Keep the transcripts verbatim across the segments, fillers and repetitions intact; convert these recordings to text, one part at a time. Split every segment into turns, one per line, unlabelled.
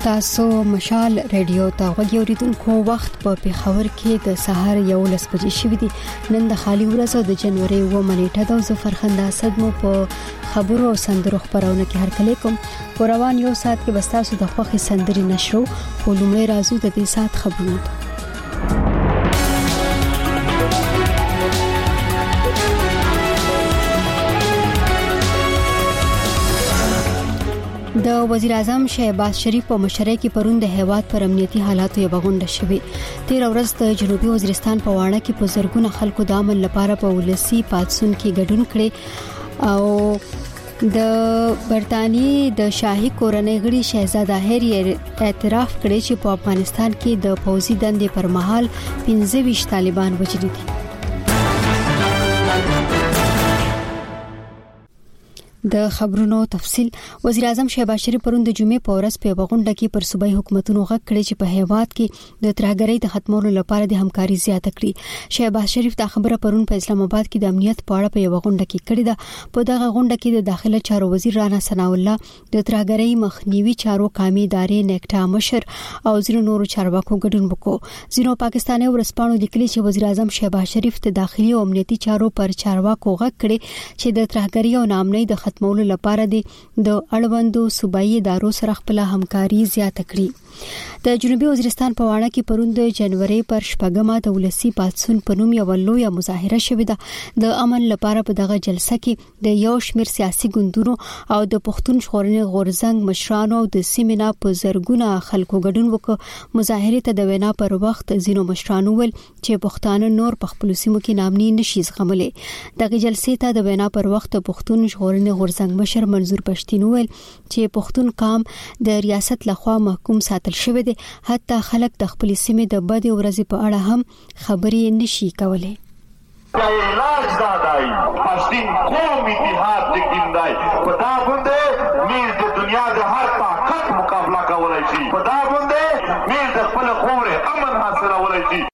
تاسو مشال رادیو ته غوږی اوریدونکو وخت په پیښور کې د سهار یو لس بجې شوې دي. نن د خالي ورځ د جنوري اوومه نیټه د زفرخنده صدمو په خبرو او سندرو خبرونه کې هر کله کوم پروان یو سات کې بستاسو د خوخي سندري نشرو خو لومړی راځو د دې سات خبرونه. د وزیر اعظم شهباز شریف په مشرۍ کې پرون د هیواد پر امنیتي حالاتو یو غونډه شوې. تیر ورځ د جنوبي وزیرستان په واڼه کې په زرګونه خلکو د امن لپاره په ولسی پاتسون کې ګډون کړي او د برتانی د شاهي کورنۍ غړي شهزاده هری اعتراف کړی چې په افغانستان کې د پوځي دندې پر مهال پنځه ویشت طالبان وژل دي. د خبرونو تفصيل. وزیر اعظم شهباز شریف پرون د جمعې په ورځ په غونډه کې پر صوبایي حکومتونو غږ کړی چې په هیواد کې د ترهګرۍ د ختمولو لپاره د همکاري زیاته کړي. شهباز شریف دا خبره پرون په اسلام آباد کې د امنیت په اړه په یو غونډه کې کړې ده. په دغه غونډه کې د داخله چارو وزیر رانا ثنا الله، د ترهګرۍ مخنیوي چارو قومي ادارې نیکټا مشر او ځینو نورو چارواکو ګډون وکړ. ځینو پاکستاني ورسپانو لیکلي چې وزیر اعظم شهباز شریف د داخلي او امنیتي چارو پر چارواکو غږ کړی چې د ترهګرۍ او ناامنۍ د ختمولو لپاره د اړوندو صوبایي ادارو سره خپل همکاري زیاته کړي. د جنوبي وزیرستان په واڼه کې پرون د جنوري پر شپږمه د ولسی پاتسون په نوم یو لوی مظاهره شوې ده. د امن لپاره په دغه جلسه کې د یو شمېر سیاسي ګوندونو او د پښتون ژغورنې غورځنګ مشرانو او د سیمنا په زرګونه خلکو ګډون وکړ. مظاهره ته د وینا پر وخت ځینو مشرانو ول چې پښتانه نور په خپل سیمو کې نامني نشي زغملي. دغه جلسې ته د وینا پر وخت پښتون ژغورنې غورځنګ مشر منظور پښتين ویل چې پښتون قام د ریاست لخوا محکوم ساتل شوی دی، حتی خلک د خپل سیمې د بد ورځې په اړه هم خبرې نشي کولای.
علاج دادای پښتون قوم اتحاد دګیندای په دا باندې مې د دنیا د هر طاقت مقابله کولای شي، په دا باندې مې د خپل قوم امن حاصلولای شي.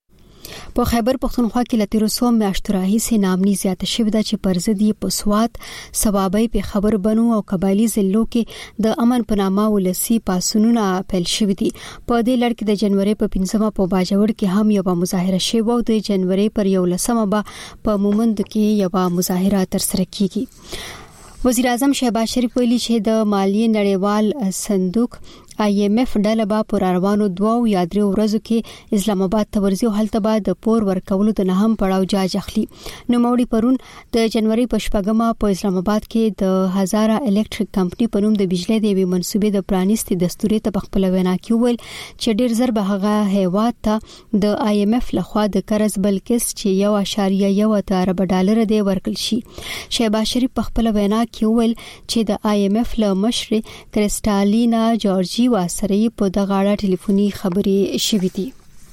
په خیبر پختونخوا کې لتیرو سو میاشتو راهیسې نامني زیاته شوې ده چې پر ضد یې په سوات، سوابۍ په خبر بنو او قبایلی ضلعو کې د امن په نامه ولسی پاسونونه پیل شوې دي. په دې لړ کې د جنوري په پنځمه په باجوړ کې هم یو مظاهره شوه او د جنوري پر یو لسمه په مومند کې یو مظاهره ترسره کیږي. وزیر اعظم شهباز شریف ویلي چې د مالیې نړیوال صندوق آی ایم ایف ډله به پر روانو دوه یا درې ورځو کې اسلام آباد ته ورځي او هلته به د پور ورکولو د نهم پړاو جاج اخلي. نو موري پرون د جنوري په شپږمه په اسلام آباد کې د هزاره الکتریک کمپنی په نوم د بجلی د وی منسوبې د پرانیستي دستوري ته خپل وینا کې ویل چې ډیر زر به هغه هیواد ته د آی ایم ایف لخوا د قرض بلکې چې یو اشاریه یو ارب ډالر دی ورکړل شي. شهباز شریف په خپل وینا کې ویل چې د آی ایم ایف له مشر کریسټالینا جورجي واسره په دغه اړه ټلیفوني خبرې شوې دي.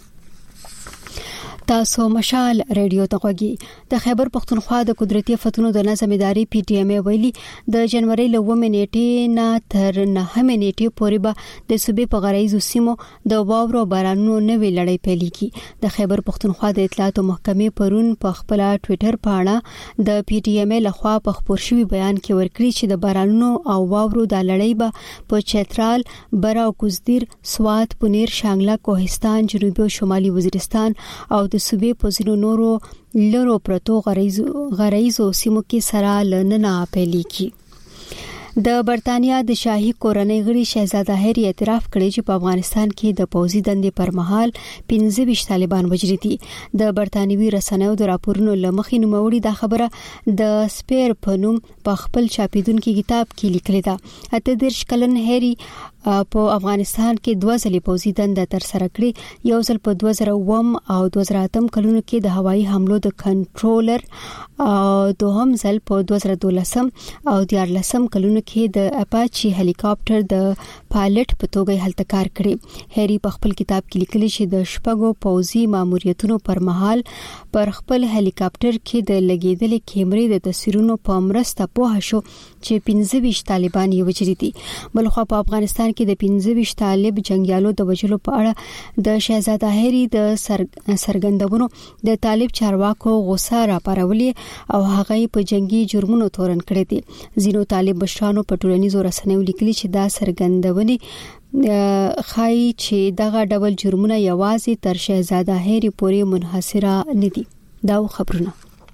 تاسو مشال رادیو ته غوږی. د خیبر پختونخوا د قدرتي فتونو د نظم ادارې پی ټی ایم ویلي د جنوري له اوومه نیټې نه تر نهمه نیټې پورې به د صوبې په غرایزو سیمو د واورو بارانونو نوې لړۍ پیلېږي. د خیبر پختونخوا د اطلاعات محکمې پرون په خپل ټوئیټر باندې د پی ټی ایم لخوا په خبر شوی بیان کې ورکړي چې د بارانونو او واورو د لړۍ به په چترال، برا او کوزدیر، سوات، پنیر، شانګله، کوهستان، جنوبي او شمالي وزیرستان او د صوبې په ځینو نورو لرو پرتو غرایزو غرایزو سیمو کې سره لننه پیلېږي. د برتانیا د شاهي کورنۍ غړي شهزاده هری اعتراف کړی چې په افغانستان کې د پوځي دندې پر مهال پنځه ویشت طالبان وژل دي. د برتانوي رسنیو د راپورونو لمخې نوموړي دا خبره د سپیر په نوم په خپل چاپیدونکو کتاب کې لیکلې ده. اته دېرش کلن هری په افغانستان کې دوه ځلې پوځي دنده تر سره کړې، یو ځل په دوه زره اووم او دوه زره اتم کلونو کې د هوایي حملو د کنټرولر او دوهم ځل په دوه زره دولسم او دیارلسم کلونو کې د اپاچي هلی کاپټر د پایلټ په توګه هلته کار کړی. هری په خپل کتاب کې لیکلي چې د شپږو پوځي ماموریتونو پر مهال پر خپل هلی کاپټر کې د لګیدلې کیمرې د تصویرونو په مرسته پوه شو چې پنځه ویشت طالبان یې وژلي دي. بلخو په افغانستان کې د پنځه ویشت طالب جنگیالو د وژلو په اړه د شهزاده هری د سرګندونو د طالب چارواکو غوسه راپارولې او هغه په جنگي جرمونو تورن کړی دي. ځینو طالب مشرانو په ټولنیزو رسنیو لیکلي چې دا سرګندونې خای چې دغه ډول جرمونه یوازې تر شهزاده هری پورې منحصره نه دي. دا خبرونه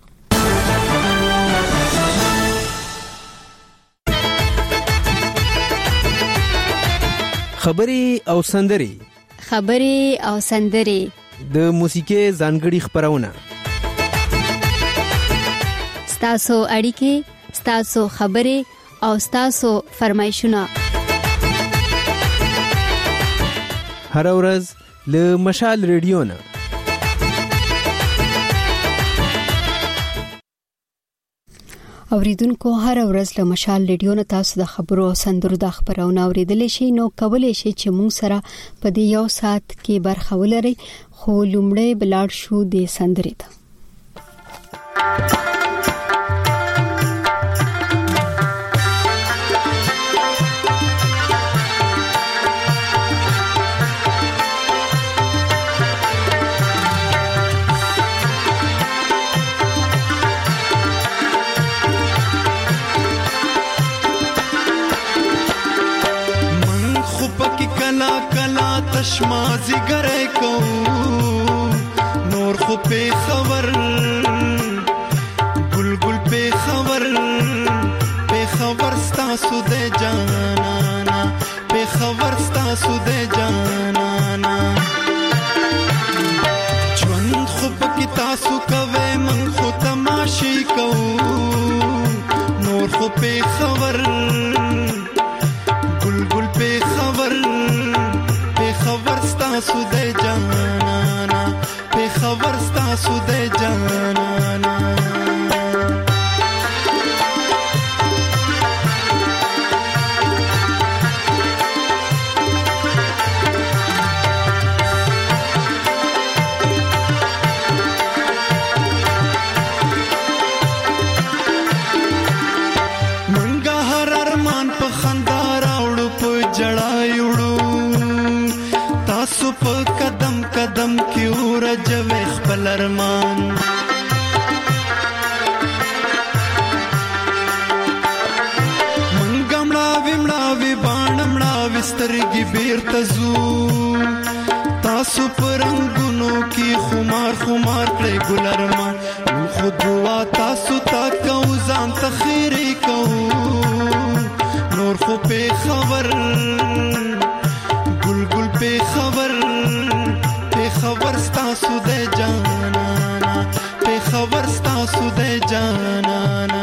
خبري او سندري
خبري او سندري
د موسیقي ځانګړي خبرونه
ستاسو اړیکې ستاسو خبري او ستاسو فرمایشونه
هر ورځ له مشال ریډیو نه
اوریدونکو هر ورځ له مشال ریډیو نه تاسو د خبرو او سندرو د خبرونه اوریدل شي. نو کولای شي چې موږ سره په دې یو ساعت کې برخه ولرئ. خو لومړی بلاړ شو د سندرې ته.
تشمازی گره کو نور خو په خبر گل گل په خبر په خبر ستاسو د جانانا په خبر ستاسو د جانانا ژوند خو په تاسو کوي من خو تماشي کو نور خو په خبر گل گل په خبر ستاسو د جانانا په خبر ستاسو د جانانا منګه هر ارمان په خندا راوړو په جړایوړو تاسو په قدم قدم کې ورځوي خپل ارمان منګمړه ویمړه وی باڼمړه وسترګي بیرته زو تاسو پرنګونو کې خمار خمار کړي ګل ارمان خو دعا تاسو تا کو ځان تخیری کو نور خو په خبر گل گل په خبر په خبر ستاسو د جانانا په خبر ستاسو د جانانا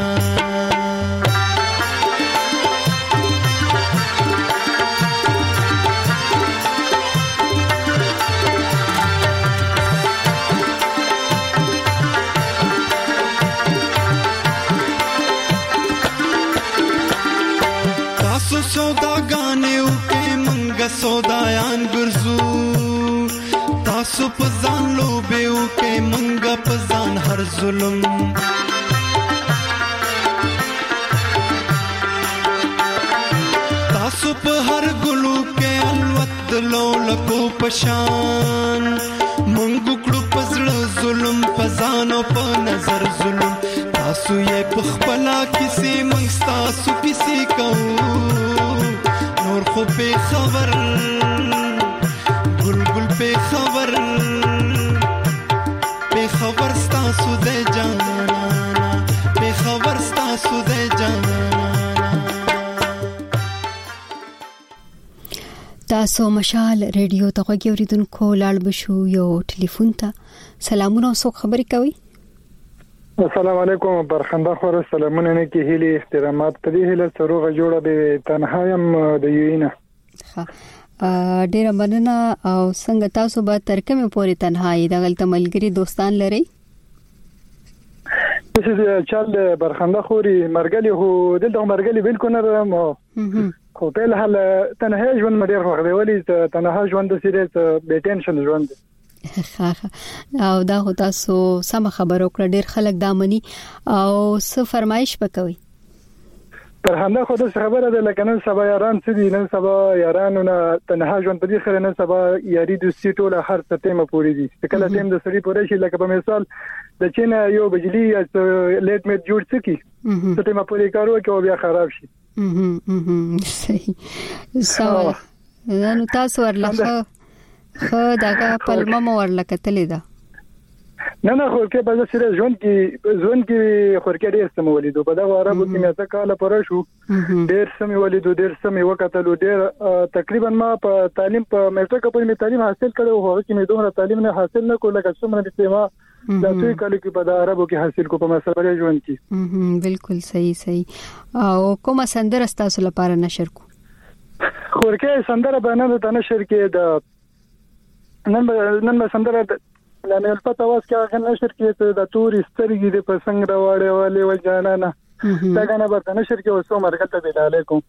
تاسو سوداګانې وکي منګه سودایان ګرځو تاسو په ځان لوبه وکي منګه په ځان هر ظلم تاسو په هر ګلو کې الوت لولکو پشان منګو کړو پزړه ظلم په ځان او په نظر ظلم تاسو یې په خپل کیسې منګ تاسو کیسې کو نور خو په خبر گل گل په خبر په خبر ستاسو د جانانا په خبر ستاسو د جانانا
تاسو مشال ریډیو ته غوږی اوریدونکو لاړ بشو یو ټلیفون ته. سلامونه او خبرې کوي.
السلام علیکم برخنده خور سلامونه نه کې هلي احترامات پدې هله سروغه جوړه به تنهایم د یوینه
ها ډیره مننه. او څنګه تاسو به تر کومه پورې تنهایی دغلت ملګری دوستان لري؟
چې چل برخنده خوري مرګلي هو دلته مرګلي بالکل نه مو خو په حال تنهایی ژوند مډیر خو دی ولی تنهایی ژوند د سیریز به ټینشن ژوند
او دا هو تاسو سم خبرو کړ ډیر خلک دامني او څه فرمایش وکوي
پر همدا خو د خبره ده لکه نن سبا یاران څه دي نن سبا یارانو نه تنها ژوند په دې خره نن سبا یاري دوستي ټوله هر څه تیمه پوری دي کله تیم د سړي پوره شي لکه په مثال د چین یو بجلی لیټ میټ جوړ سکی څه تیمه پوری کارو کې او بیا خراب شي
صحیح سو نو تاسو ورلخه خو دغه پلمه مو ورلکه تلې ده
نه نه خو کې په سره ژوند کې ژوند کې خو کې ډېر سم ولیدو په دا عربو کې مې څه کاله پر شو ډېر سم ولیدو ډېر سم وکټلو ډېر تقریبا ما په تعلیم په میټرک په مې تعلیم حاصل کړو هو چې مې دومره تعلیم نه حاصل نه کول لکه څومره چې ما دا څه کال کې په دا عربو کې حاصل کو په مسافر ژوند کې
بالکل صحیح صحیح او کومه سندره تاسو لپاره نشر کو
خو کې سندره باندې ته نشر کې د نن نن سندره لانه البته واس کې هغه نشر کې د توري سترګې د پسنګ راوړې والے و جانانا دا غنه به نشر کې وسو مرګته بل علیکم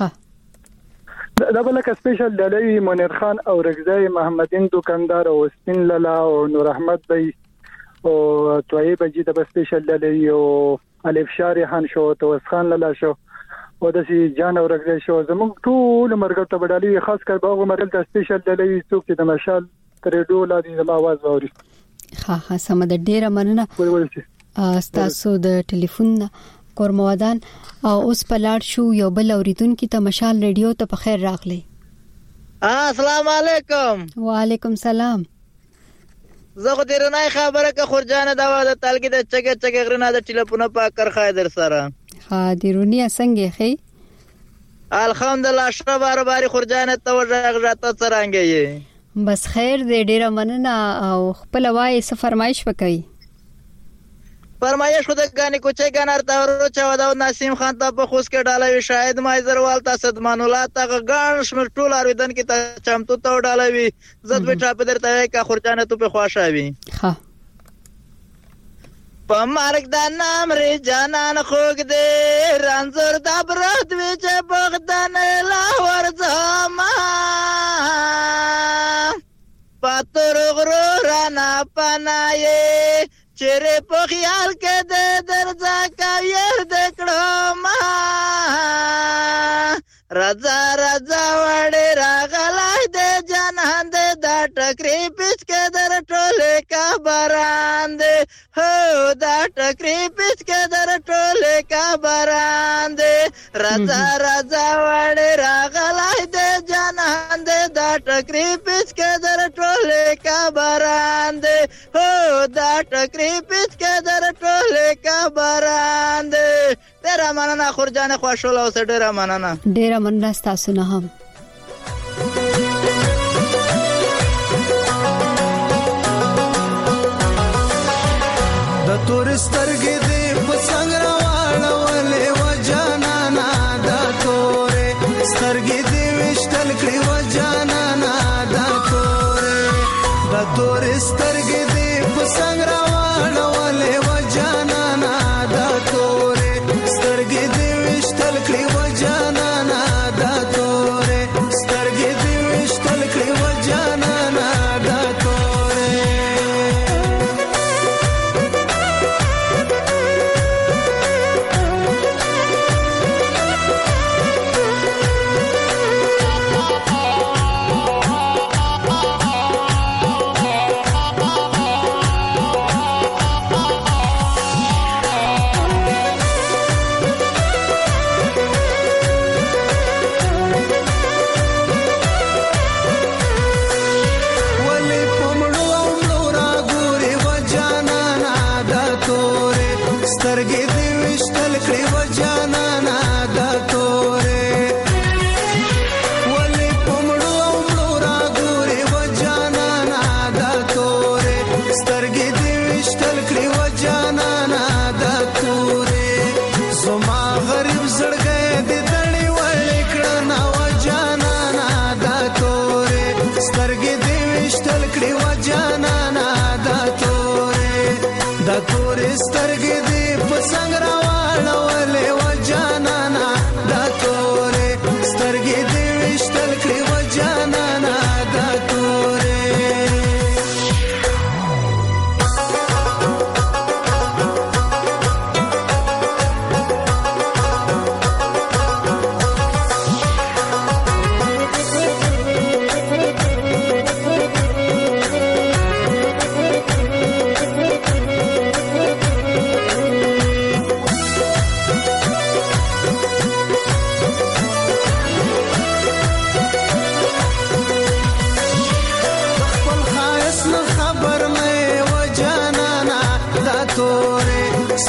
ښه دا بل کې سپیشل دلوي منیر خان او رغزای محمدین دکاندار او سپین لالا او نور احمد بای او طیب جی د سپیشل دلوي او الف شارحان شو توس خان لالا شو او د سي جان او رغزای شو زموږ ټول مرګته بدالي خاص کر باغ مرګته سپیشل دلوي څوک د مشال ترې ډول دي د आवाज اوري
ها ها سم د ډیره مننه تاسو د ټلیفون کورمودان او اوس پلاړ شو یو بل اوریدونکو ته مشال ریډیو ته په خیر راغلی
السلام علیکم
وعلیکم سلام
زه خو دې نه خبره که خورجانه دا و د تلګي د چګه چګه غرنه د ټلیفون په کار خایدر سره
ها دیرونی څنګه خي
الحمدلله شپه بار بار خورجانه ته ورغ راته څنګه یې
بس خیر دې ډیره مننه او خپل وای څه فرمایش وکړي
فرمایش خو د غانې کوچې غنار ته ورو چا دا نسیم خان ته په خوش کې ډالوي شاهد مایزروال ته صدمان الله ته غان شمر ټول ارویدن کې ته چمتو ته ډالوي زد بیٹا په درته کا خورجانه ته په خوشاوي
ها
په مرګ د نام ری جانان خوګ دې رنزور د برد وی چې بغدان لا ورځما پاتور غرو رانا پنایې چیرې په خیال کې د درځه کا ير دکړو ما رضا رضا وړې راغلای د جنان د دا ټکرې پچ کې در ټوله کا باراند هو دا ټکرې پچ کې در ټوله کا باراند رضا رضا وړې راغلای د جنان د دا ټکرې پچ کې در ټوله کا باراند هو دا ټکرې پچ کې در ټوله کا باراند ډیره مننه خورجانه خوشاله اوسه ډیره مننه
ډیره مننه تاسو نه هم
د تور سترګې دې په څنګه راوړلې و جانانا د تورې سترګې دې وشتل کړې و جانانا د تورې د تور سترګې دې په څنګه راوړلې و جانانا د تورې سترګې دې وشتل کړې و جانانا د تورې سترګې دې وشتل کړې و جانانا د تورې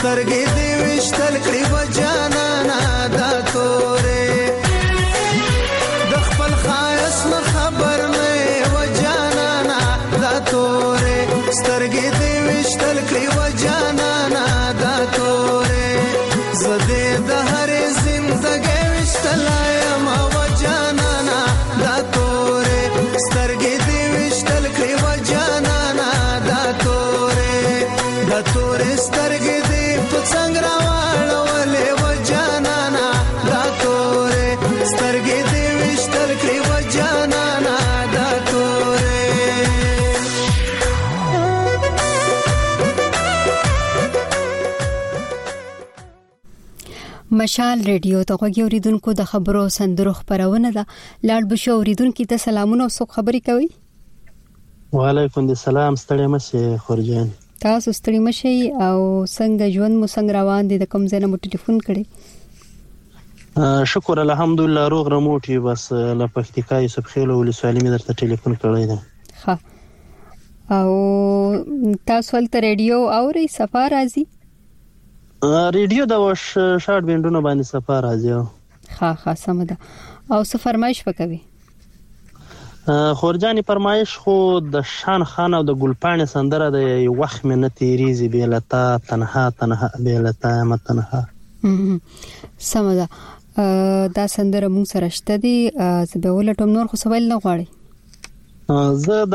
سترګې دې وشتل کړې و جانانا دا تورې د خپل خایس نه خبر نه و جانانا دا تورې سترګې دې وشتل کړې و جانانا دا تورې زده د هر زندګۍ وشتل یم و جانانا دا تورې سترګې دې وشتل کړې و جانانا دا تورې دا تورې سترګې دې په څنګ راوړلې و جانانا دا تورې سترګې دې وشتل کړې و جانانا دا تورې
مشال ریډیو ته غوږی اوریدونکو د خبرو سندرو خبرونه ده لاړ بشو اوریدونکو ته سلامونه او څوک خبري کوي
وعلیکم السلام ستړي مشه خورجان
تاسو ستړي مشه او څنګه ژوند مو څنګه روان دي د کوم ځای نه مو ټلیفون کړي
شکر الحمدلله روغ رموټي بس له پکتیکا یوسف خیل ولسوالۍ مې درته ټلیفون کړی دی
ها او تاسو ولته ریډیو اوري سفر راځي
ریډیو د وش شارټ بینډونو باندې سفر راځي
ها ها سم ده او څه فرمایش وکوي
خورجاني فرمایش خو د شان خان او د ګلپانې سندره د یو وخت مې نه تیریږي بیلتا تنها تنها بیلتا ما تنها
سم ده دا سندره مونږ سره شته دي زه به ولټوم نور خو سوال نه غواړي
زه د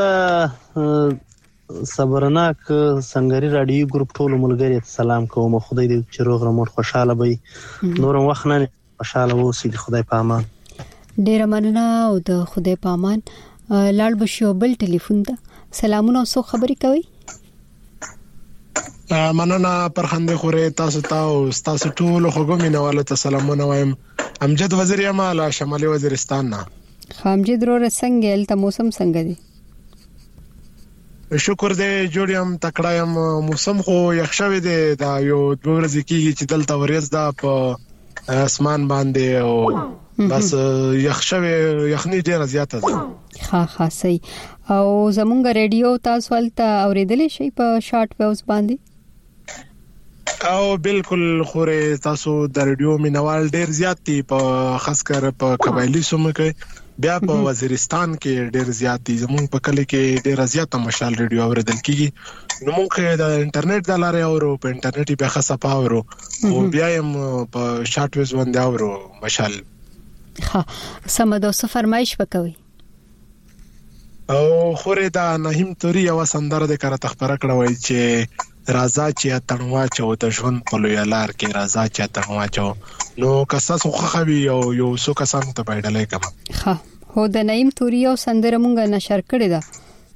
صبرناک سنگری رادیو ګروپ ټول ملګری ته سلام کوم خدای دې چې روغ رموټ خوشاله وي نور وخت نه خوشاله اوسئ خدای په امان
ډیر مننه او د خدای په امان لاړ بشو بل ټلیفون ته سلامونه او خبري کوي
مننه پرخنده خوره تاسو ته او تاسو ټول خوګمینواله ته سلامونه وایم امجد وزیر یمال شمالي وزیرستان نه
خامجد رو څنګه ال ته موسم څنګه دی
شکر دې جوړیم تکړه يم موسم خو یخ شوی دی دا یو دوه ورځې کېږي چې دلته ورځ دا په اسمان باندې او بس یخ شوی یخني ډیره زیاته ده
ها ها صحیح او زمونږ ریډیو تاسو ولته اوریدلې شي په شارټ ویوز باندې
او بالکل خوره تاسو د ریډیو مینوال ډیر زیات دي په خاص کر په قبایلی سیمو کې بیا په وزیرستان کې ډیر زیات دي زموږ په کلی کې ډیر زیات مشال ریډیو اوریدل کیږي نو موږ د انټرنیټ د لارې اورو په انټرنیټ به خاصه پاورو او بیا هم په شارټ ویز باندې اورو مشال
ها سمدو څه فرمایش وکوي
او خوره دا نهم توري او سندره د کار تخبره کړوي چې راځه چې اتنوا چو د ژوند په لوی لار کې راځه چې اتنوا چو نو کساس خو خوي او یو څو کسان ته پیډلې کما
ها هو د نیم توري او سندره مونږ نشر کړی دا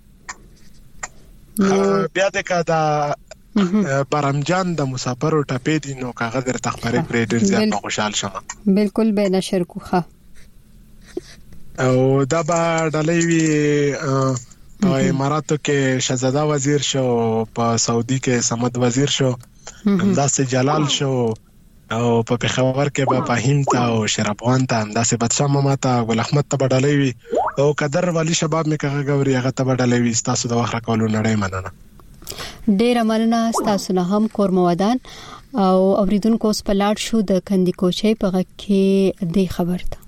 بیا د کدا برامجان د مسافر او ټپې دي نو کاغذ در تخبره پرې ډیر زیات خوشحال شمه
بالکل به نشر کوخه
او دا به ډلې وی په اماراتو کې شهزاده وزیر شو په سعودي کې سمد وزیر شو همداسې جلال شو او په پېښور کې به فهیم تا او شرابوان ته همداسې بادشاه ماما ته ګل احمد ته بدلې وی او قدر والی شباب مې کغه غوري هغه ته بدلې وی تاسو د وخت راکولو نړۍ مننه
ډیر مننه تاسو نه هم کورمودان او اوریدونکو سپلاټ شو د کندي کوچي په غږ کې د خبر ته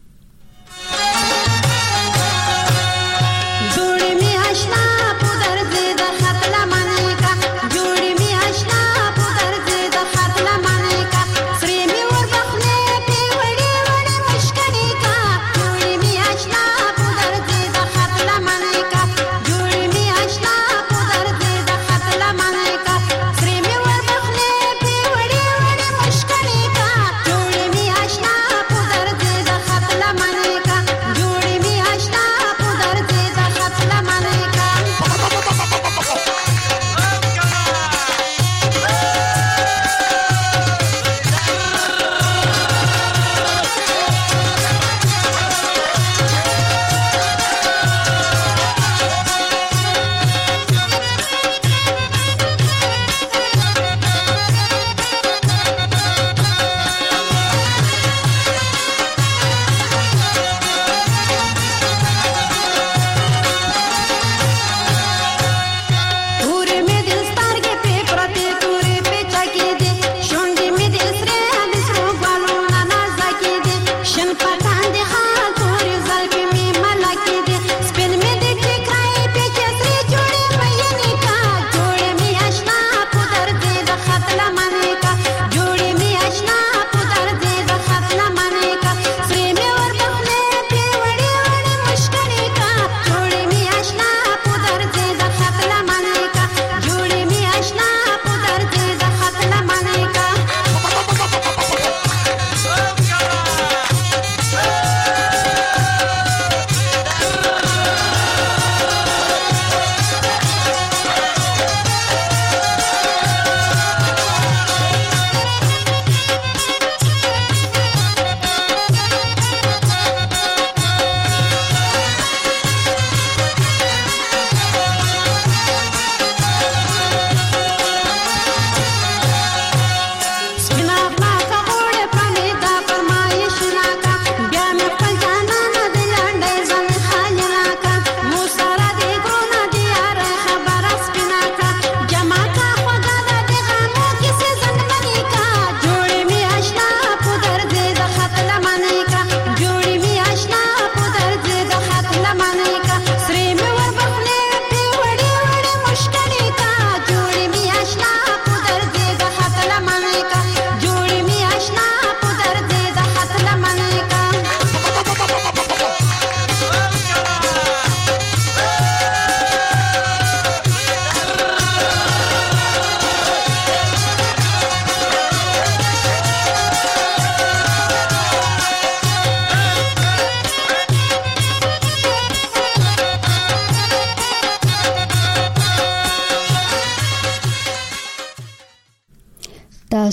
خط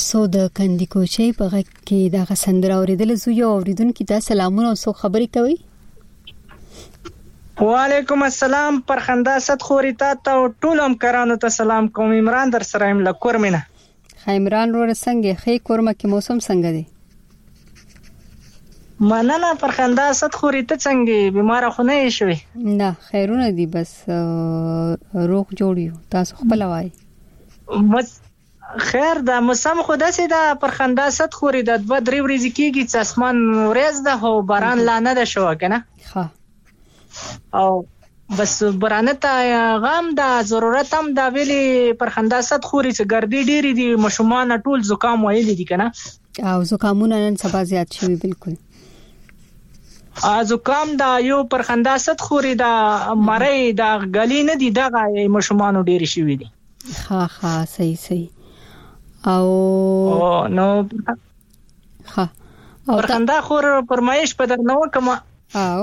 تاسو د کندي کوچي په غږ کې د غسندره اوریدل زو یو اوریدونکو ته سلامونه او سو خبري کوي.
وعلیکم السلام پر خندا صد خوري تا ته ټول هم کرانو ته سلام کوم. عمران در سره ایم لکورمنه.
عمران ور څنګه خې کورمه کې موسم څنګه دی؟
مننه پر خندا صد خوري ته څنګه بیمار خو نه شوي؟
نه خیرونه دي بس روغ جوړیو. تاسو خپل وای
خیر دا موسم خو داسې دا پر خندا صد خوري د دوه درې ورځې کېږي چې اسمان ورځ ده او باران لا نه ده شو کنه.
ها
او بس برانه ته غام دا ضرورت هم دا ویلي پر خندا صد خوري چې ګردی ډيري دي مشومان ټول زکام وایي دي کنه.
او زکامونه نن سبا زیات شوي بالکل.
ا زکام دا یو پر خندا صد خوري دا مړی دا غلی نه دي دا مشومان ډيري شوي دي.
ها ها صحیح صحیح او
نو
ها
او خندا خور پرمایش په در نو کما
او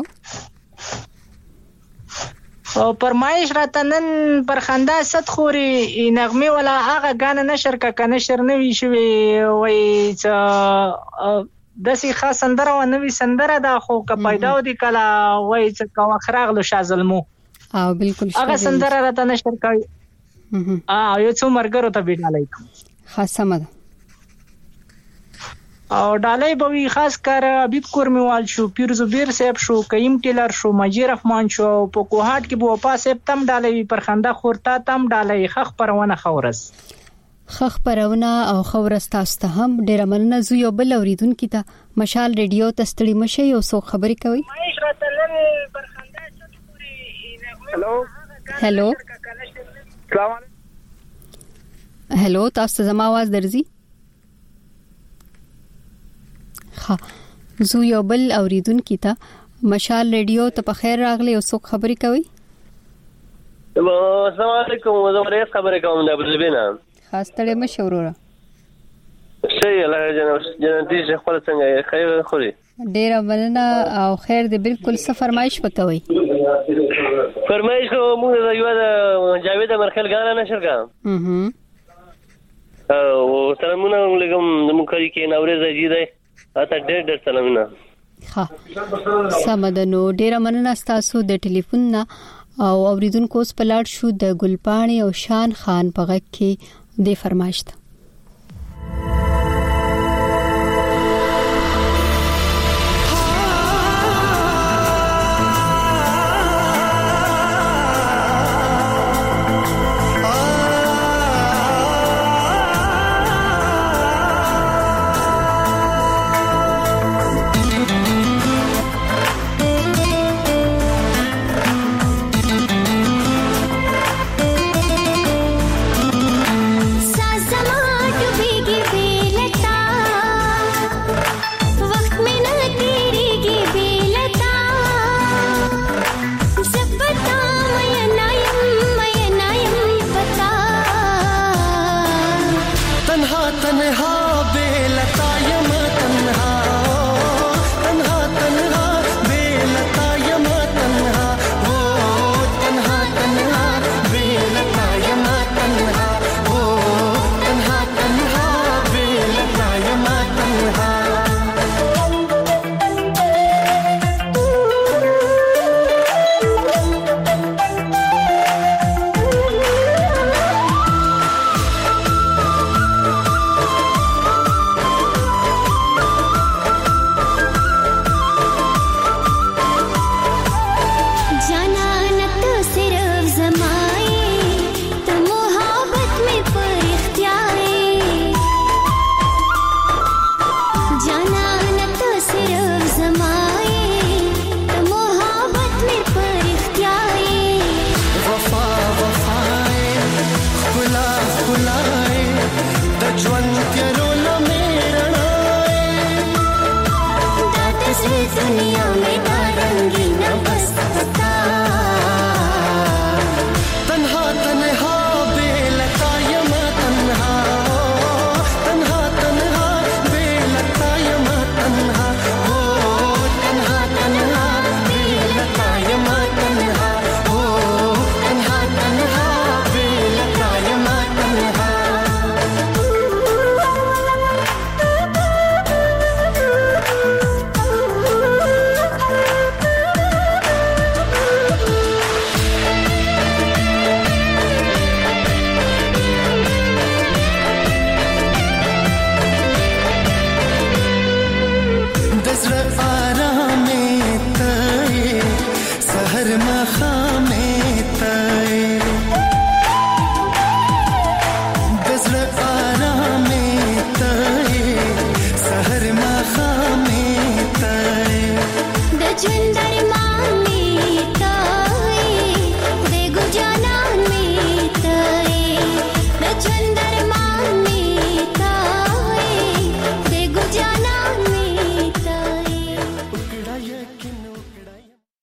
او پرمایش راتنن پر خندا صد خوري نغمه ولا هغه غانه نشر کا کنه شر نوي شوي وای چې داسې خاص سندره و نوي سندره دا خو کا پیدا ودی کلا وای چې کا وخراغلو شازلمو
او بالکل
هغه سندره راته نشر کوي. اه یو څو مرګرو ته بيډالای
خاصه مده
او ډالای به وی خاص کر حبیب کورمیوال شو پیر زبیر صاحب شو قیم ټیلر شو مجید رحمان شو په کوهات کې بو پاس تم ډالای پر خندا خورتا تم ډالای خخ پرونه خورس
خخ پرونه او خورس تاسو ته هم ډیر مننه زو یو بل اوریدونکو ته مشال ریډیو تستړي مشه یو څو خبري کوي.
هلو
هلو
السلام علیکم.
هلو تاسو زما आवाज درځي؟ ها زو یو بل اوریدونکو ته مشال ریډیو ته په خیر راغلی او څوک خبري کوي؟
السلام علیکم زه ریاض خبرې کوم د ابوظبینا.
خاص تړې مشوره
شي الله جناب جنتی خپل څنګه خیر خوري
ډیر مننه او خیر دې بالکل څه فرمایش وکوي.
فرمایش کوم د یو د جاوید مرخل غانا نشر کا
اها
او سلامونه علیکم زموږی کې نورې زجی دی اته ډېر ډېر سلامونه.
ها سمدنو ډیر مننه تاسو د ټلیفون نه او اوریدونکو سپلاړ شو د ګلپاڼي او شان خان په غږ کې د فرمایش ته.
مخامې ته دزړه آرامې ته سحر مخامې ته
د ژوند درمان مې ته د ګجانان مې ته د ژوند درمان مې ته د ګجانان مې ته
وکړه یقین وکړه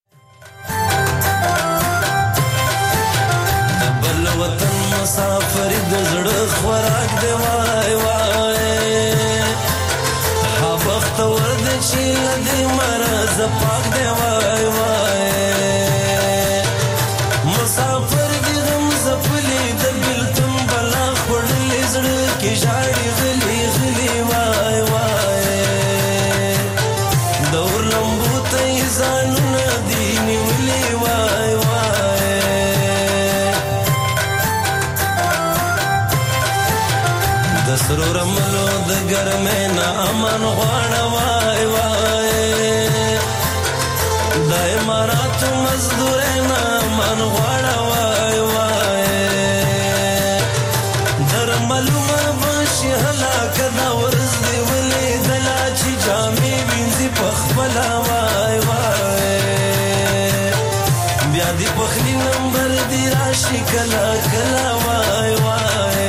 بل وطن مسافر د زړه خوراک دی وای وای ها بخت ورد چې لدی مرز پاک دی وای وای مسافر دی غم زپلی د بلتم بلا خړلې زړه کې ژاړي غلي غلي وای وای دور لمبو ته ځان ندی نیولې وای وای د سرو رملو د ګرمې نه امن غواړه وای وای د اماراتو مزدورې نه امن غواړه وای وای در معلومه بشي هلاکه دا ورځ دې ولیدله چې جامې وینځي پخپله وای وای بیا دې پخلي نمبر دې راشي کله کله وای وای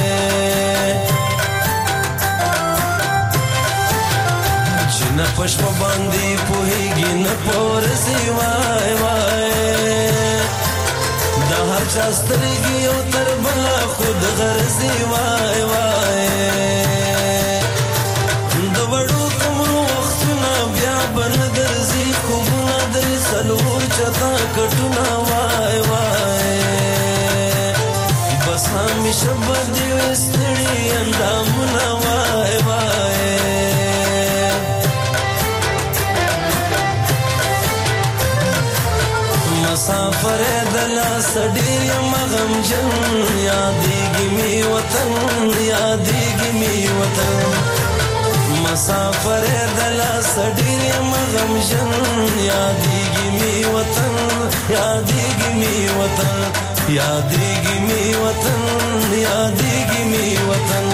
نه پښپ باندې پوهیږي نه پورسي وای وای د هر چا سترګې او تر بلا خود غرضي وای وای د وړو کومو وختونه بیا بن درځي خوبونه در سلور چتا کټونه وای وای بس همیشه بدی وستړي اندامونه وای وای مسافر دلا سډیر مغم جن یادېږي می وطن یادېږي می وطن مسافر دلا سډیر مغم جن یادېږي می وطن یادېږي می وطن یادېږي می وطن یادېږي می وطن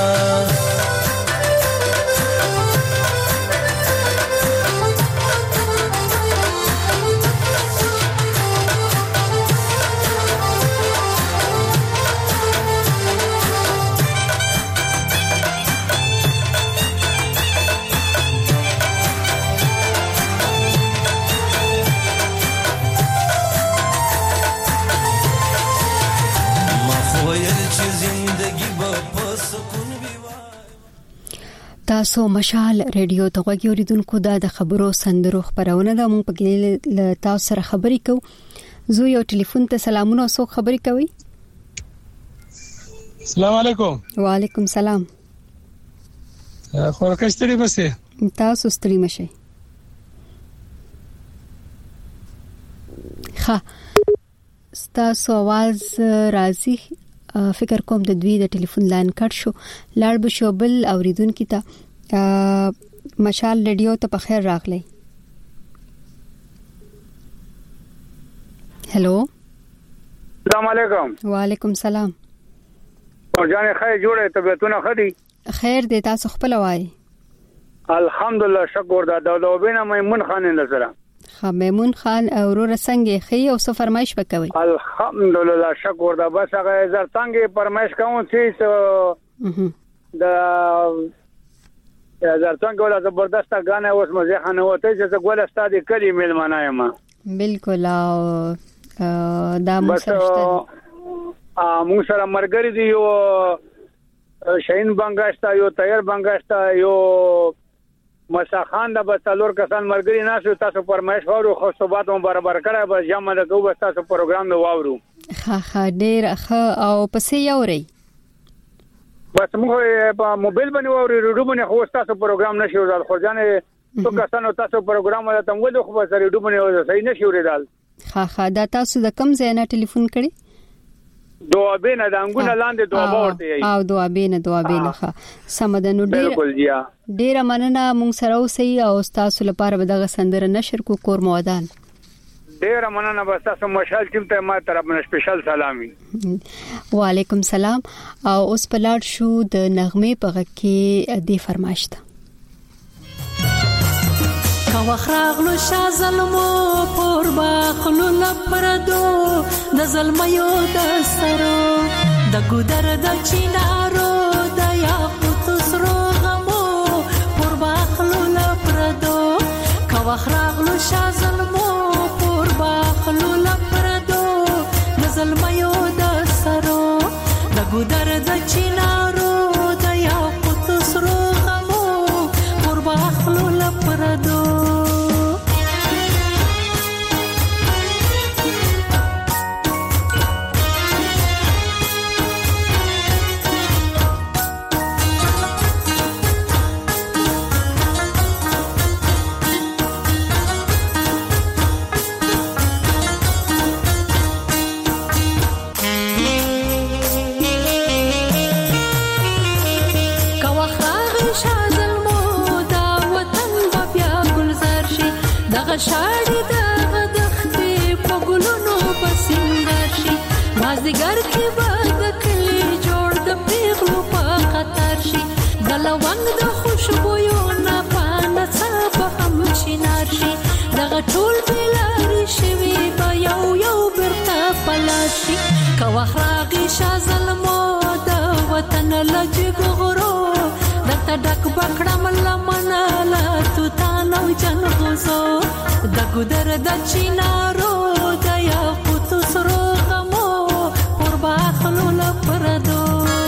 تاسو مشال ریډیو ته غوږی اوریدونکو دا د خبرو سندرو خبرونه ده. مونږ پکې له تاسو سره خبرې کوو. زه یو ټلیفون ته سلامونه او خبرې کوي.
السلام علیکم.
وعلیکم سلام.
خو راکستري بسې
تاسو ستړي مشئ. ها تاسو आवाज راځي. فکر کوم د دوی د ټلیفون لاین کټ شو. لاړ به شو بل اوریدونکو ته. مشال ریډیو ته په خیر راغلی. هلو
السلام علیکم.
وعلیکم سلام.
او جان خیر جوړه طبيعتونه خدي
خیر دې تاسو خپل وای.
الحمدلله شکر دا د دوبینه میمون خان نظر.
خا میمون خان او ورور څنګه خي او څه فرمایش وکوي؟
الحمدلله شکر دا بس هغه زرتنګ فرمایش کوم چې د زرتنګ ولا زبردست غانه اوس مزه خانه وته چې ګول استاد کلی ملمانه یم.
بالکل او دا مسرشته
مو سره مرګری دی یو شاهین بنگاشتا یو تیر بنگاشتا یو مساخان د بتلور کسان مرګری ناسو تاسو فرمایش وورو خو صحبت مو برابر کړه به جمع د کوو تاسو پروګرام نو وورو.
ها ها ډیر ښه او پسې یوري
بس موږ په موبایل باندې ووري ریډیو باندې خو تاسو پروګرام نشي ورال خو ځانه تو کسانو تاسو پروګرام ولا تم ولې خو سره ریډیو باندې صحیح نشي ورال.
ها ها دا تاسو د کم ځای نه ټلیفون کړی؟
دوابینه د انګونه لاندې دوابه ورته یي
او دوابینه دوابینه ښه سمدنو ډیر
بالکل جیا
ډیر مننه. مونږ سره اوسئ او تاسو لپاره به دغه سندره نشر کو کور مودان.
ډیر مننه. بس تاسو مشال ټیم ته ما طرف نه سپیشل سلامي.
وعلیکم سلام. او اوس پلاړ شو د نغمه په غږ کې د فرمایش ته.
کا وخراغلو شا ظلمو پور باخلو لپردو د ظلميو د سرو د ګودر د چینارو د یاقوت سرو غمو پور باخلو لپردو کا وخراغلو شا ظلمو پور باخلو لپردو د ظلميو د سرو د ګودر د چینارو د یاقوت سرو غمو پور باخلو لپردو شاړي د دختې په ګلونو پسنګر شي مازدیګر کې به د کلي جوړ د پیغلو په خطر شي د لونګ د خوشبویو نه پانه څه به هم چینار شي دغه ټول بلاري شوي به یو یو برته پلار شي که وخت راغی شا ظلمو د وطن له جګو غرو درته ډک بکړم لمنه له توتانو جنغوزو د ګودر د چینارو د یاقوت سرو غمو پر باخلو لپردو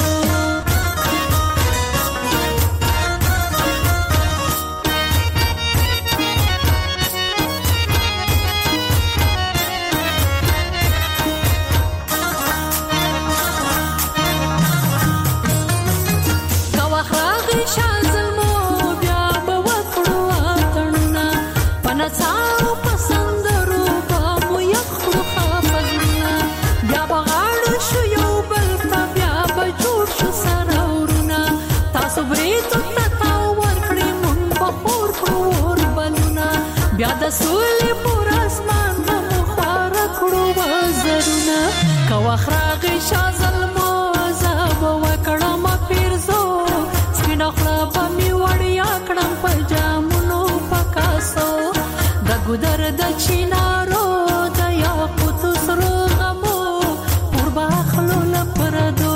بیا د سولې پر اسمان هم خواره کړو وزرونه که وخت راغی شا ظلمو زه به وکړم پیرزو سپینه خوله به مې وړیا کړم په جامونو په کاسو د ګودر د چینارو د یاقوت سرو غمو پر باخلو لپردو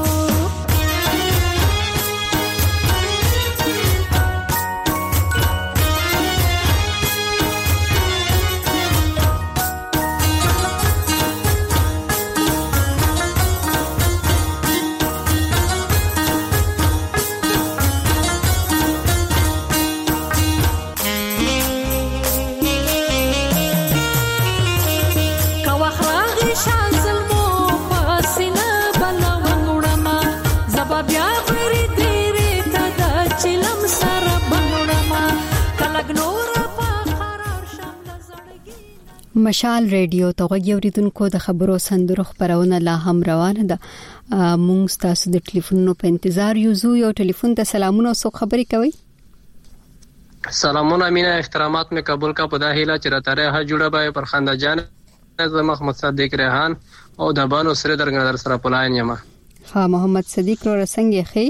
مشال ریډیو ته غوږی اوریدونکو د خبرو سندرو خبرونه لا هم روانه ده. مونږ تاسو د ټلیفونونو په انتظار یو زو یو ټلیفون ته سلامونه او خبري کوي.
سلامونه مینا احترامات می قبول کا پدا هیلا چرته ها جوړه بای پر خندا جان زما محمد صدیق ریحان او د بانو سره درګن در سره پلاین یما.
ها محمد صدیق رو څنګه خي؟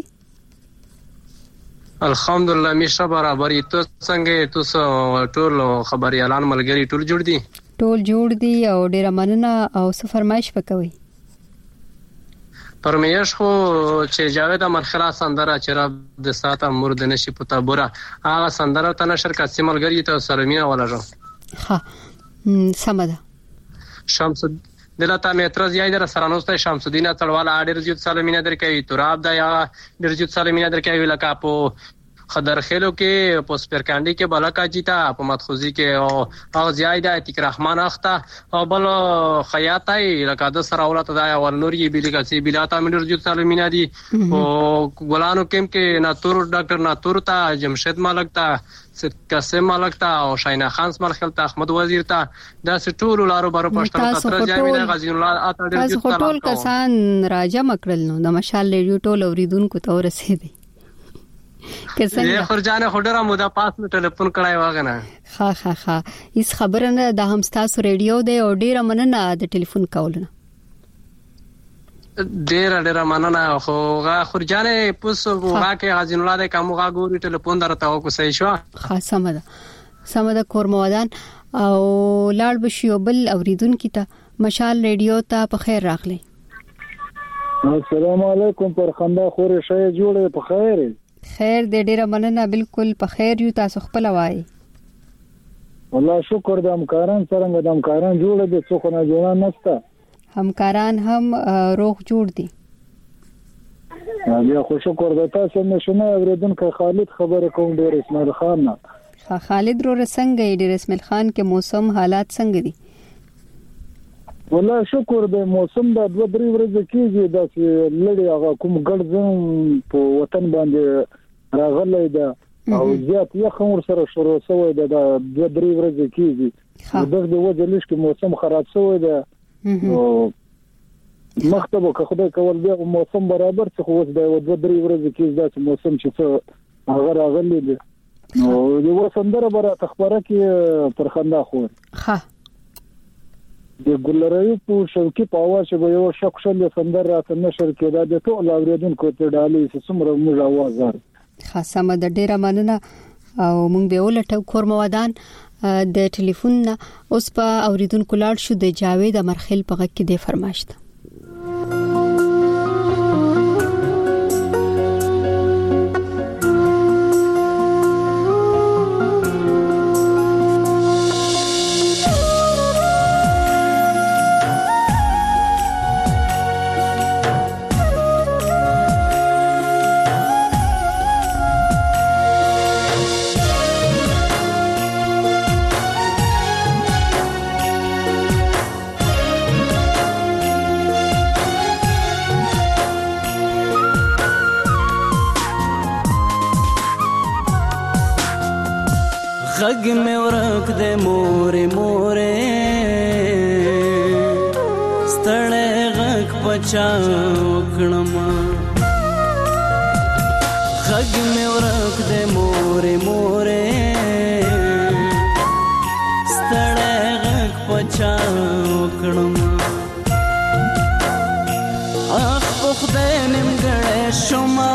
الحمدلله میشه برابرې تو څنګه تاسو ټول خبري اعلان ملګری ټول جوړ دي
ټول جوړ دي او ډیره مننه او څه فرمایش وکوي.
پرمیش خو چې جاوید مرخلا سندره چې د ساته مرد نشي پتا بورا هغه سندره ته نشر کاسي ملګری ته سرمینه ولاجو
ها سمده
شمس دلته مې اعتراض یای در سره نوسته شمس الدین تړواله اډر زیات سالمینه درکې تراب دا یا ډیر زیات سالمینه درکې ویلکا په خدر خېلو کې په سپرکانډي کې بلکا جیتا په مدخوزي کې او او زیاده اتیک رحمان اخته او بل خیاطای لکه د سره اولته دا ور نوري بیلګه سي بلاتا مډر زیات سالمینه دي او ګلانو کېم کې ناتور ډاکټر ناتور تا جمشید مالک تا قاسم مالک تا او شاینا خان مالک تا احمد وزیر تا دا ټول لارو بارو پښتنه تر ځای غزین الله اته ډیر
زیات ټول کسان راجه مکړل نو د مشال ریډیو ټول اوریدونکو ته ورسېدي.
یې خورجان خډره مو دا پاس نو ټلیفون کړای واغنه.
ها ها ها هیڅ خبره نه، دا هم تاسو ریډیو دی او ډیره مننه د ټلیفون کولونه.
ډیره ډیره مننه. خو غا خورجانې پوس غا کې غازین الله د کوم غا ګوري ټلیفون درته او کو صحیح شو.
ها سمه ده سمه ده کورمودان او لاړ بشي بل اوریدونکو ته. مشال ریډیو ته په خیر راغلی.
السلام علیکم پر خندا خورې شې جوړه په خیر.
خیر دې ډیره مننه، بالکل په خیر یو. تاسو خپل وای؟
والله شکر د همکاران څنګه د همکاران جوړه دي، څوک نه جوړه نشته.
همکاران هم روغ جوړ دي.
بیا خو شکر د تاسو نشنه اوریدونکو خالد خبره کوم ډیر اسماعیل خان نه.
خالد رو څنګه ډیر اسماعیل خان کې موسم حالات څنګه دي؟
والله شکر د موسم د دوه درې ورځې کېږي د لړې هغه کوم ګړځم په وطن باندې راغلی ده او زیات یخ ور سره شروع شوی ده د دوه درې ورځې کېږي. دغه د وجه لږ کې موسم خراب شوی ده او مختبه که خدای کول بیا موسم برابر څه خو اوس د دوه درې ورځې کېږي دا موسم چې څه هغه راغلی دی نو یو سندره بره تخبره کې پر خندا خور.
ها
د ګلرایو په شوکي په اواز به یو شک شل سندر راته نشر کېدا د ټول اوریدونکو ته ډالې سمره موږ आवाज زار.
خاصه مده ډیره مننه او موږ به ولټو کورمودان د ټلیفون نه. اوس په اوریدونکو لاړ شو د جاوید امرخیل په غږ کې د فرمایشت.
غږ مې ورک د مورې مورې ستړی غږ پچا وکړم. غږ مې ورک د مورې مورې ستړی غږ پچا وکړم. اخ په خدای نیمګړی شومه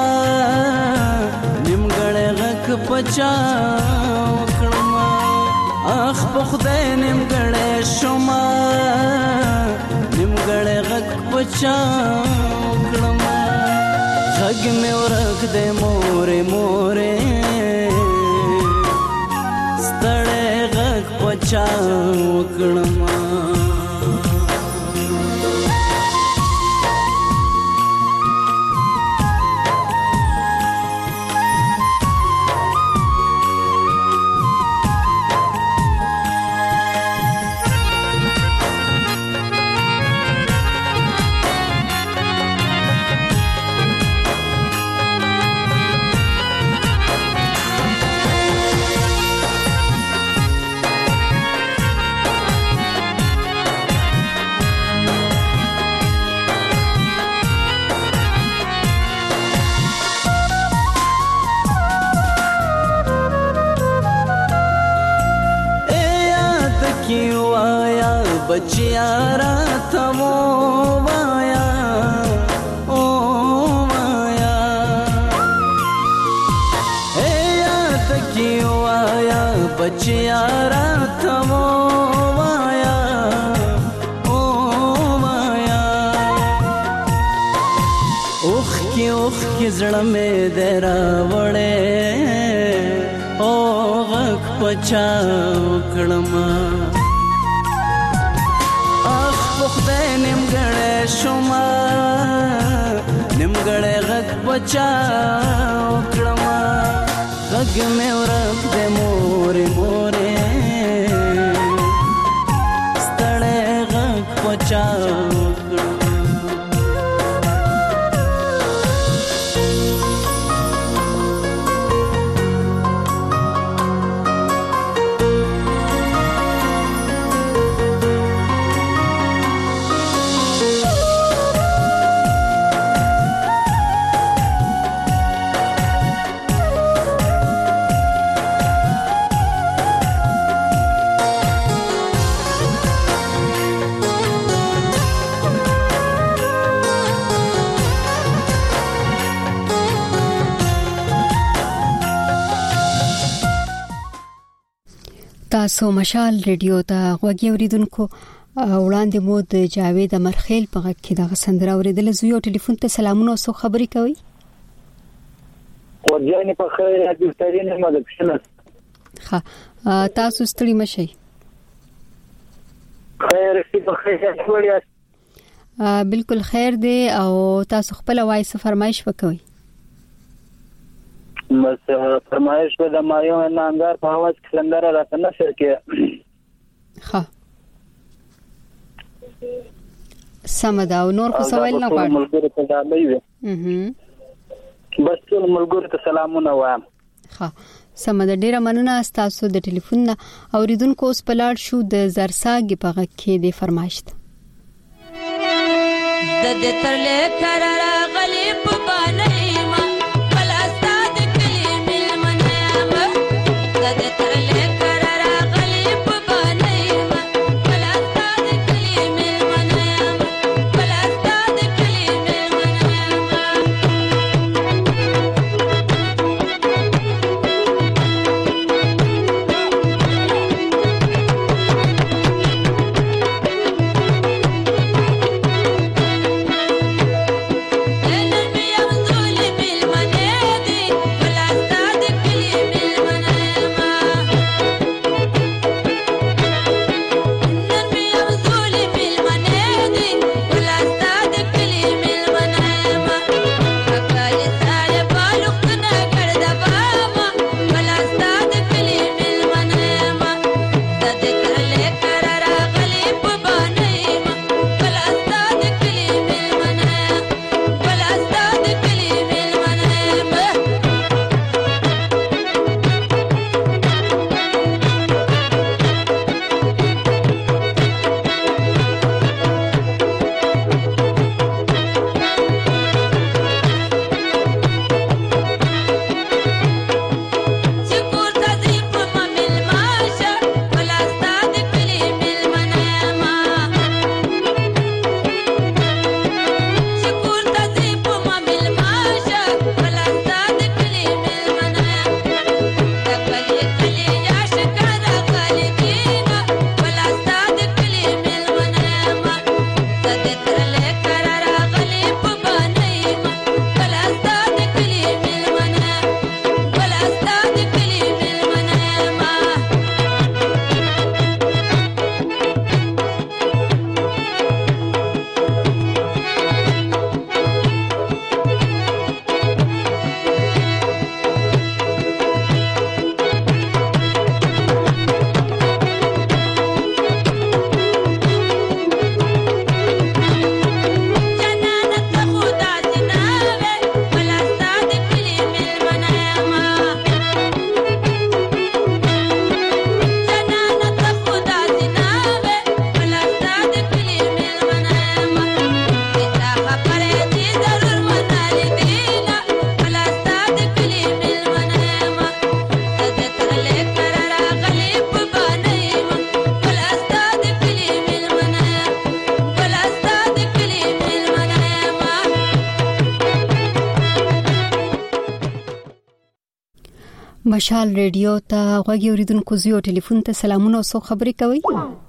نیمګړی غږ پچا وکړم. اخ په خدای نیمګړی شومه نیمګړی غږ پچا وکړم. غږ مې ورک د مورې مورې ستړی غږ پچا وکړم. बचिया रात मो माया ओ माया ए याद क्यों आया बचिया रात मो माया ओ माया. उख की उख की जड़ में देरा वड़े ओ गक पचा उकड़मा. خدای نیمګړی شومه نیمګړی غږ پچا وکړم. غږ مې ورک د مورې مورې ستړی غږ پچا وکړم.
تاسو مشال ریډیو ته غوږی اوریدونکو وړاندې مو د جاوید امرخیل په غږ کې د غسندره اوریدل زوی او ټلیفون ته سلامونه او خبرې کوي.
ورځې په خیر د ترين مدد شنه.
ها تاسو ستړي مشي.
خیر سی په خیر جوړیاست.
بالکل خیر دی او تاسو خپل وایس فرمایش وکوي.
بس فرمایش به د مایو نامدار په आवाज کې سندره راته نشر کې.
ها سمدا او نور څه سوال نه پاره.
ملګری ته دا وایي. بس ټول ملګری ته سلامونه وایم.
ها سمدا ډیره مننه تاسو د ټلیفون نه اوریدونکو اوس پلاړ شو د زرساګي په غږ کې د فرمایش ته.
د دې ترلې قرار غلی په باندې ما بل استاد کلی مل منام د دې ترلې قرار غلی په باندې ما بل استاد کلی مل منام بل استاد کلی مل
مشال ریډیو ته غوږی اوریدونکو زیو ټلیفون ته سلامونه او خبرې کوي.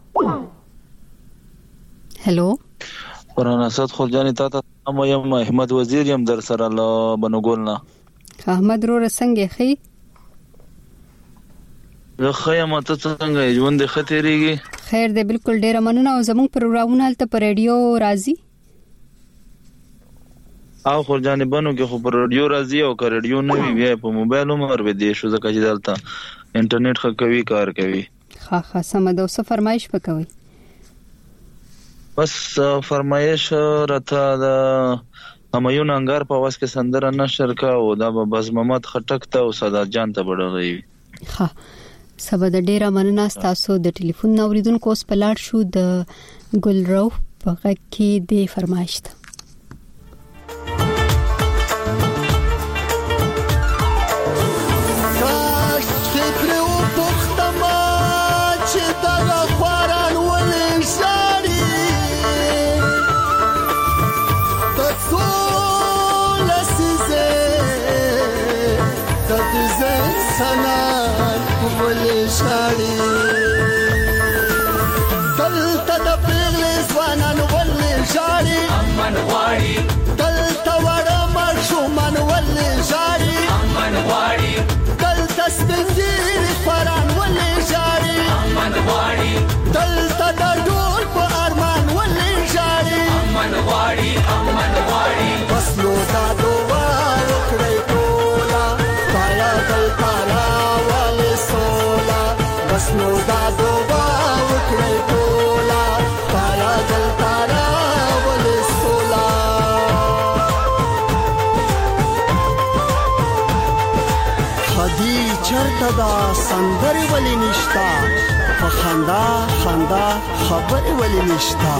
هلو
قرآن اسد خلجانی تا ته ما یم احمد وزیر یم در سره له بنوګولنا.
احمد رو رسنګ خي
زه خیم ته څنګه ژوند خطرېږي.
خیر دی بالکل ډیره مننه او زموږ پروګرامونه هلته پر ریډیو راځي
او خلجانی بنو کې خو پر ریډیو راځي او که ریډیو نه وي بیا په موبایل عمر به دی شو ځکه چې دلته انټرنیټ ښه کوي کار کوي.
ها ها سمده اوس فرمایش وکوي.
بس فرمایش راته د همایون انګار په واس کې سندره نشر کا او دا بس محمد خټک ته او سادات جان ته بڑغوي.
ها سبا د ډیره مننه تاسو د ټلیفون اوریدونکو اوس پلاړ شو د ګلرو په غږ کې د فرمایش ته.
Sana, como le sale.
دلته د پیغلې ځوانان ولې ژاړي امن غواړي دلته وړه ماشومان ولې ژاړي امن غواړي دلته سپین ږیري خواران ولې ژاړي امن غواړي دلته د ډول په ارمان ولې ژاړي امن غواړي امن غواړي بس نو دا دعا وکړئ ټوله خدایه دلته راولې سوله بس نو دا دعا وکړئ ټوله خدایه دلته راولې سوله خدي چرته دا سندرې ولې نشته په خندا خندا خبرې ولې نشته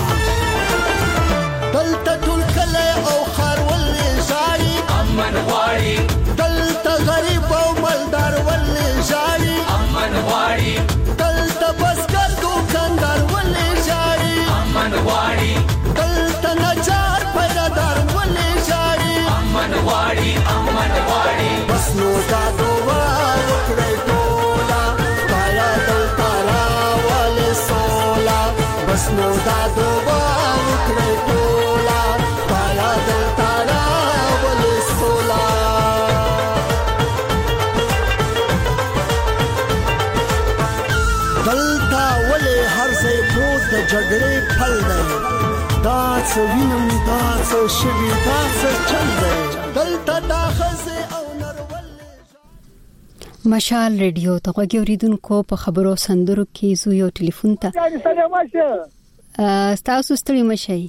دلته ټول کلی او ښار ولې ژاړي امن غواړي دلته غریب او مالدار ولې ژاړي امن غواړي دلته بزګر دوکاندار ولې ژاړي امن غواړي دلته نجار پیدادار ولې ژاړي امن غواړي امن غواړي بس نو دا دعا وکړئ ټوله خدایه دلته راولې سوله بس نو دا دعا وکړئ ټوله خدایه دلته راولې سوله دلته ولې هر ځای پروت د جګړې پل دی دا څه وینم دا څه شوي دا څه چل دی دلته دا ښځې او
مشال ریډیو ته غوږی اوریدونکو په خبرو سندرو کې زو یو ټلیفون ته تاسو ستړي مشئ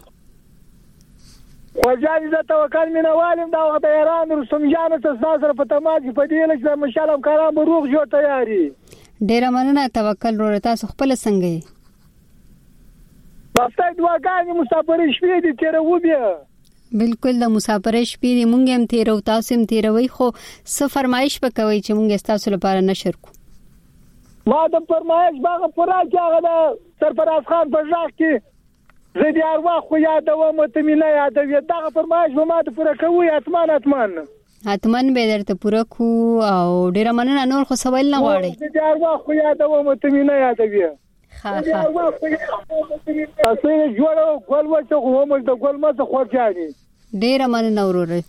وجاني د توکل مینه والم دا وخت ایران رستم جان ته سره په تماس په دې لږ د مشال کارام روغ جوړ تیاری
ډیر مننه توکل ورته تاسو خپل څنګه یې
باسته دواګانی مسافر شپې دي تیر و بیا
بالکل د مسافر شپې دي مونږ هم تیر او تاسو هم تیروي خو څه فرمایش وکوي چې مونږ تاسو لپاره نشر کو
ما د فرمایش باغ پورا کېغه د سرفراز خان په ځاخ کې زدي ارواح خو یادوم ته مینه یادوي دا فرمایش به ما د پوره کوي اتمان اتمان
اتمن به درته پوره کو او ډیر مننه نور خو سوال نه غواړي
زدي ارواح خو یادوم ته مینه یادوي
ها ها
تاسو یې جوړو ګل وڅ خو موږ د ګل مزه خوځاني
ډیر مننه وروره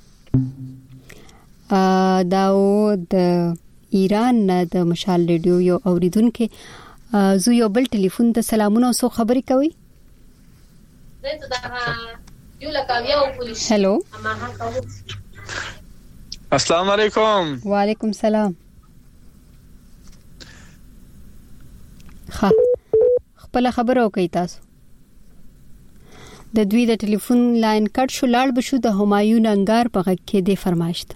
ا داو د ایران نه د مشال ریډیو یو اوریدونکو زو یو بل ټلیفون ته سلامونه او سو خبري کوي هلو
السلام علیکم
وعلیکم سلام ها خپل خبرو کوي تاسو د دوی د ټلیفون لاین کټ شو لاړ بشو د همایون انګار په غږ کې د فرمایشت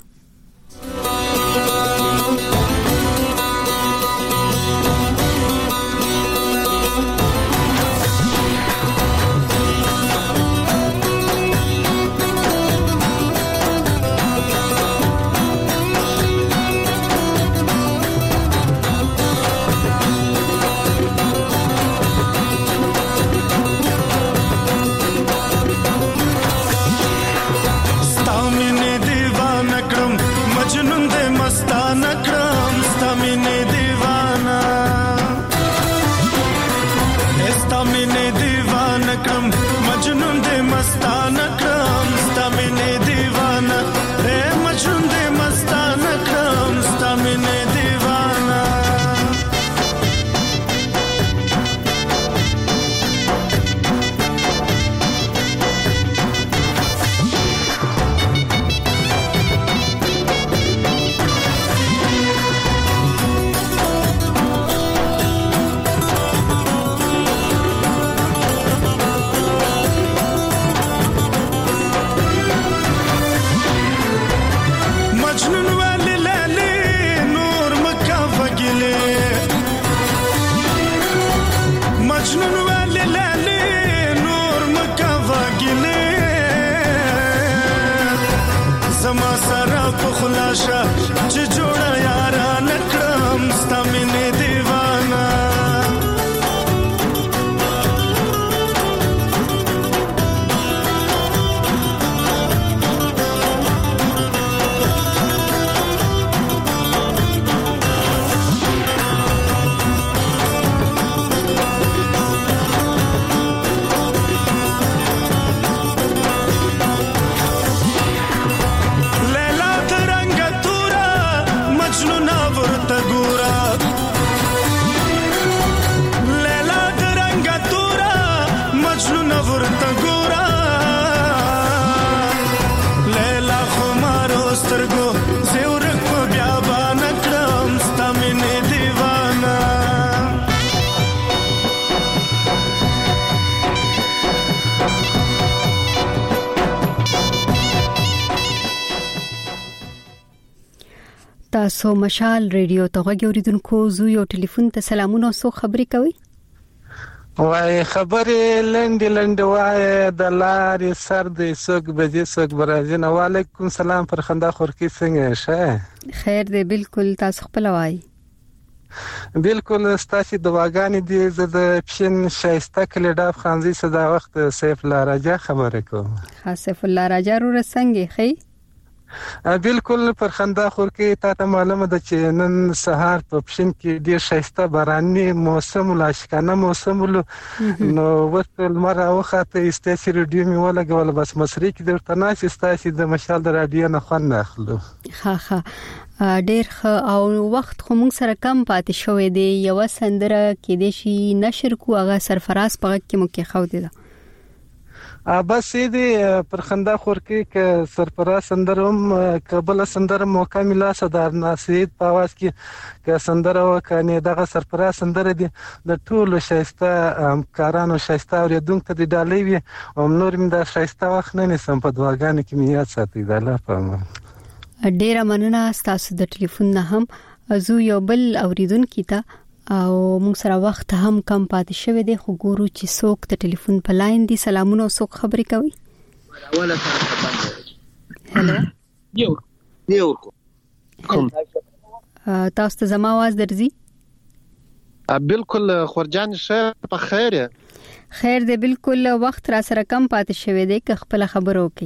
تاسو مشال ریډیو ته غوږ اوریدونکو زو یو ټلیفون ته سلامونه سو خبري کوي
وای خبرې لنډ لنډ وای د لارې سر د سوق بجې سوق برازین وعلیکم سلام پر خندا خورکی څنګه شه
خیر دی بالکل تاسو خپل وای
بالکل ستاسو دواګانې دي زه د پښین شایسته کلیډاف خانزي صدا وخت سیف الله راجا خبره کوم
سیف الله راجا رو څنګه خي
بالکل پر خندا خورکی تا ته معلومه ده چې نن سهار په پښین کې ډیر شایسته باراني موسم لاشکانه موسم نو وڅ لمر اوخته استاسي ریډیو می ولګول بس مصری کې درته ناس استاسي د مشال د رادیو نه خوند اخلو
ها ها ډیر ښه او وخت خو موږ سره کم پاتې شوې دی یو سندره کې د شي نشر کو هغه سرفراز په کې مو کې خو دی
بس دې پر خندا خورکی ک سرفراز سندروم قبل سندر موقع ملا صدر ناسید په आवाज کې ک سندر وکني دغه سرفراز سندر دي د ټولو شایسته کارانو شایسته اوریدونکو ته ډالۍ وي او نور من د شایسته وخت نه نسم په دواګانو کې مې یاد ساتي د الله په
ډیره مننه تاسو د ټلیفون نه هم زو یو بل اوریدونکو ته او موږ سره وخت هم کم پاتې شوی دی خو ګورو چې څوک ته ټلیفون په لاین دي سلامونه څوک خبرې کوي
اوله سره
هلو
یو یو
کوم تاسو ته زما आवाज درځي
بالکل خورجان شه په خیر
خیر دی بالکل وخت را سره کم پاتې شوی دی که خپل خبرو کوي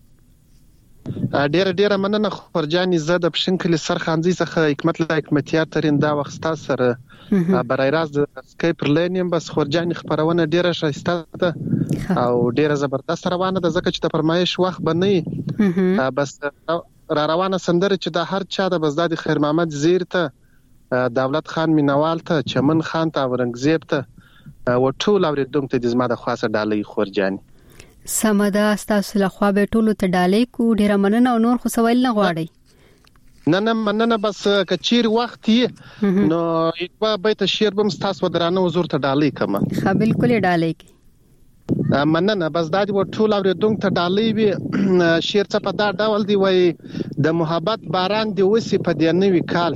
ډیر ډیر مننه خورجان زه د پښین کلی سرخانزي څخه حکمت لا حکمتیار ترين دا وخت سره برای راز د سکایپ لینیم بس خورجان خبرونه ډیره شایسته ده او ډیره زبردست روانه ده ځکه چې د فرمایش وخت بنئ بس را روانه سندره چې د هر چا د بزداد خیر محمد زیر ته دولت خان مینوال ته چمن خان ته اورنګزیب ته و ټول اوریدونکو ته زما د خاصه ډالۍ خورجان
سمدا تاسو له خوا به ټولو ته ډالۍ کو ډیره مننه او نور خو سوال نه غواړي
نه نه مننه بس کچیر وخت یې نو یو بیت شعر بم تاسو درانه حضور ته ډالۍ کوم
ښه بالکل ډالۍ کی
مننه بس دا دی ټول اوریدونکو ته ډالۍ وي شعر څه په دا ډول دی وای د محبت باران دی وسی په دې نوې کال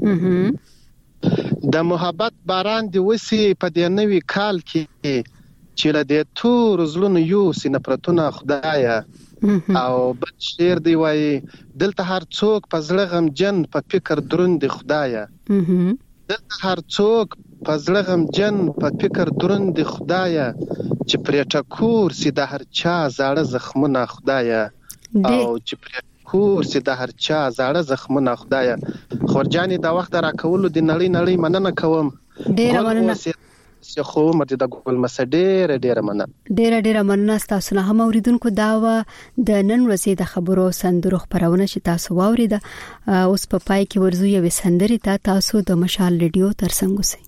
کې د محبت باران دی وسی په دې نوې کال کې چې له دې تور زلون یو سینه پرتونه خدایا او بل شعر دی وای دلته هر څوک په زړه غم جن په فکر دروند خدایا دلته هر څوک په زړه غم جن په فکر دروند خدایا چې پرې ټکور سي د هر چا زړه زخمونه خدایا او چې پرې کور سي د هر چا زړه زخمونه خدایا خورجاني دا وخت را کول د نړۍ نړۍ مننه کوم
ډیر مننه
سه خو مرته د ګل مسډیر ډیر مننه
ډیر ډیر مننه تاسو نه هم اوریدونکو دا و د نن ورځې د خبرو سندرو خبرونه چې تاسو واورید اوس په پای کې ورزو یو سندري ته تاسو د مشال ریډیو ترڅنګ اوسئ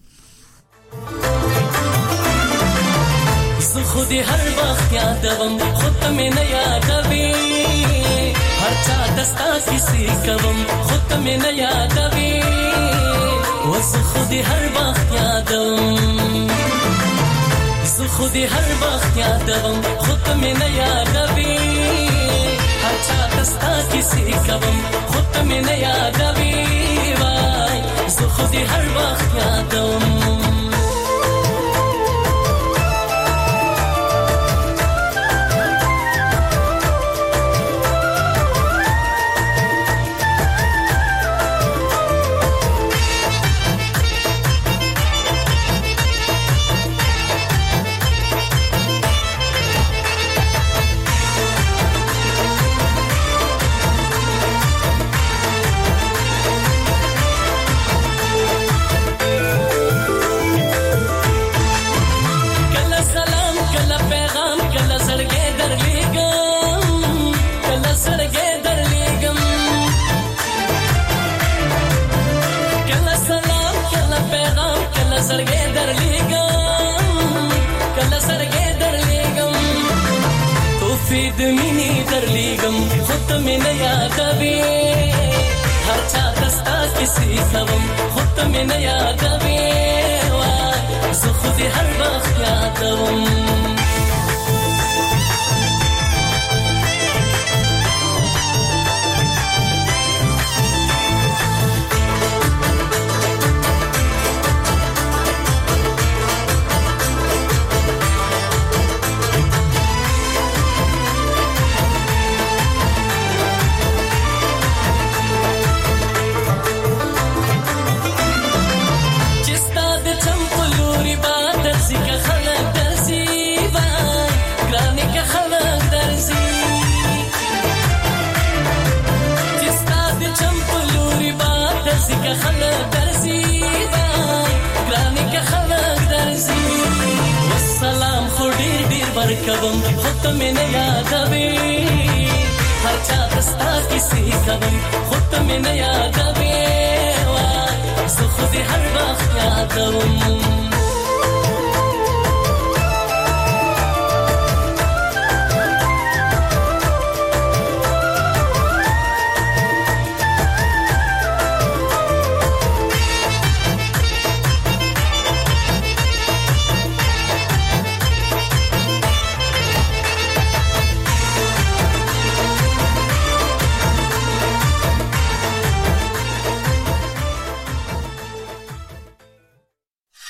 زه خو دې هر وخت یادوم خو ته مې نه یادوي هر چا دستا کیسې کوم خو ته مې نه یادوي وزه خو دې هر وخت یادوم زه خو دې هر وخت یادوم خو ته مې نه یادوي هر چا دستا کیسې کوم خو ته مې نه یادوي وای زه خو دې هر وخت یادوم د مینې درلیږم خو ته مې نه یادوي هر چا ته ستا کیسې کوم خو ته مې نه یادوي وای زه خو دې هر وخت یادوم که خلق درزی گرانی که خلق درزی والسلام خو ډیر ډیر برکوم خو ته مې نه یادوي هر چا دستا کیسې کوم خو ته مې نه یادوي زه خو دې هر وخت یادوم